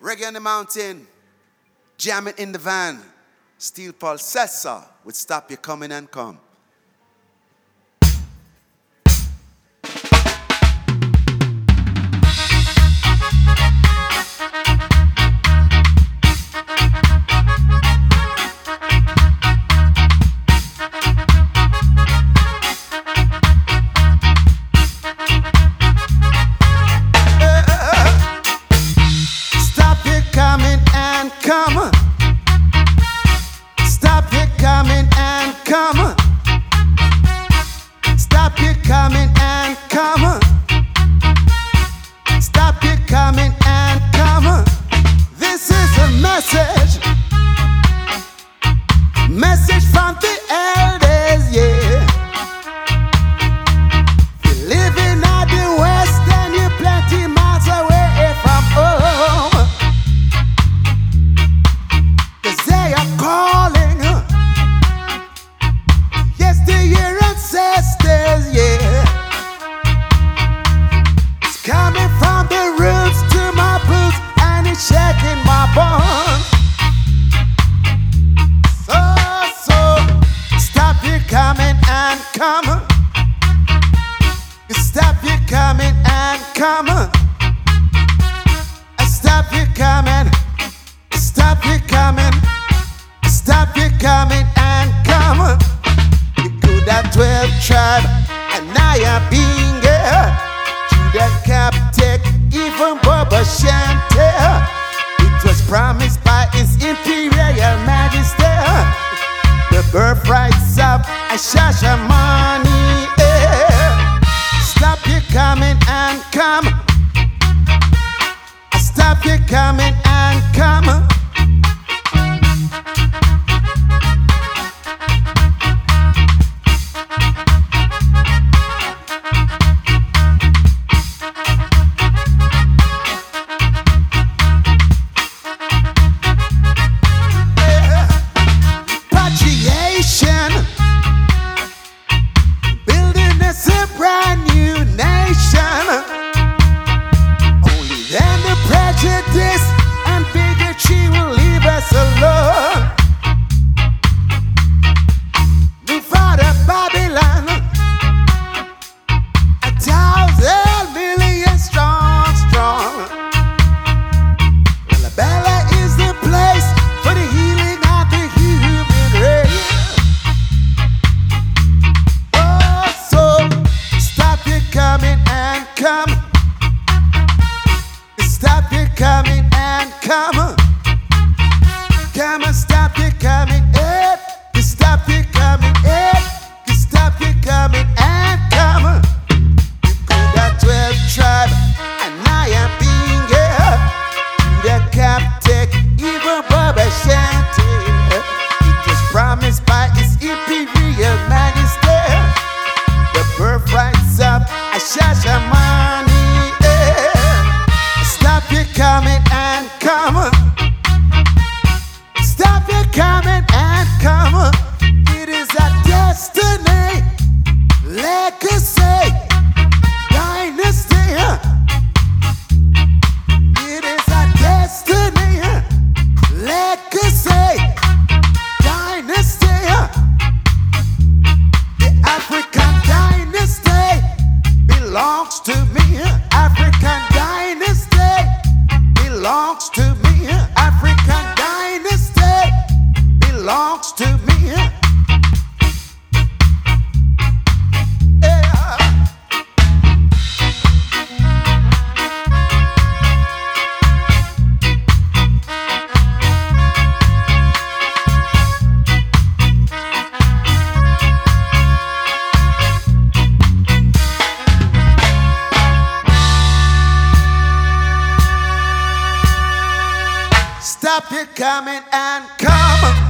Reggae on the Mountain, jamming in the van. Steel Pulse Sessa would Stop You Coming and Come. Come, stop you coming and come, stop you coming and come, stop you coming and come. This is a message from the elders, yeah. You're living at the West and you're plenty miles away from home. They are calling, yes, to your ancestors, yeah. It's coming from the roots to my boots, and it's shaking my bones. So, stop you coming and come. Stop you coming and come. Stop you coming. Stop you coming. Stop you coming and come. You could have 12 tribe, and now you're being here. Judah Captain, even Baba Shante. It was promised by His Imperial Majesty. The birthrights of Shashamane. Stop you coming and come. Stop you coming and come. Building us a brand new nation. Only then the prejudice and bigotry will leave us alone. Move out of Babylon, 1,000 million strong. Well, Bella is the place for the healing of the human race. Oh, so stop you coming and come. Stop you coming and come. Come and stop you coming, stop you coming, stop you coming and come. You could have 12 tribe, and now you're being here. The Captain, even Baba Shante. It was promised by His Imperial Majesty. The birthrights of Shashamane. Stop you coming and come. Stop you coming and come. It is a destiny, legacy, dynasty. It is a destiny, legacy, dynasty. The African dynasty belongs to me. African dynasty belongs to me. African dynasty belongs to me. Yeah. Stop you coming and come.